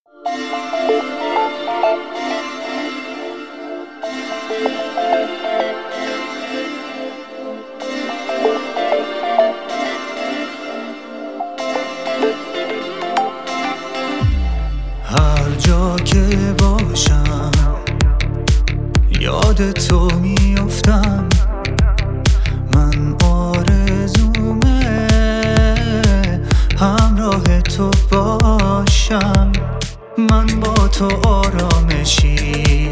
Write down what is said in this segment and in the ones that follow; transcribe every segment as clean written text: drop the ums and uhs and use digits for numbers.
هر جا که باشم یاد تو میافتم، من آرزومه همراه تو باشم. من با تو آرامشی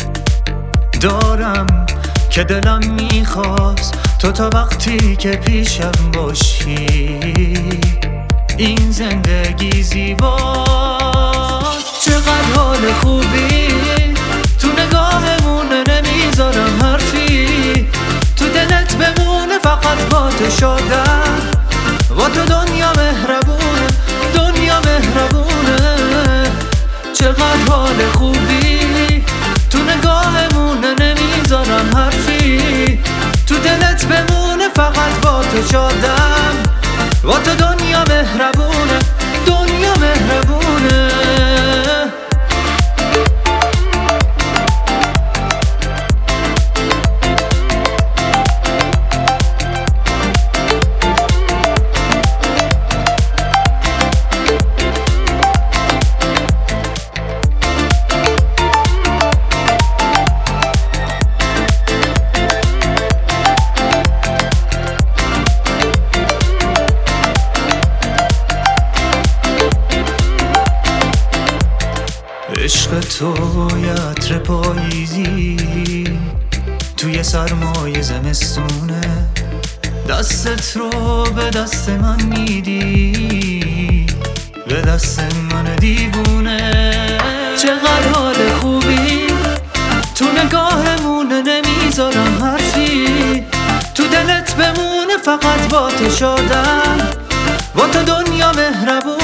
دارم که دلم میخواست تو تا وقتی که پیشم باشی. این زندگی زیباست، چقدر حال خوبی تو نگاهمون، نمیذارم حرفی تو دلت بمونه، فقط با تو شدم. با تو دنیا مهربونه، دنیا مهربونه. چقدر حال خوبی تو نگاهمون، نمیذارم حرفی تو دلت بمونه، فقط با تو شدم. با تو دنیا مهربونه، دنیا مهربونه. عشق تو عطر پاییزی توی سرمای زمستونه، دستت رو به دست من میدی، به دست من دیوونه. چقدر حال خوبی تو نگاهمونه، نمیذارم حرفی تو دلت بمونه، فقط با تو شدم. با تو دنیا مهربونه.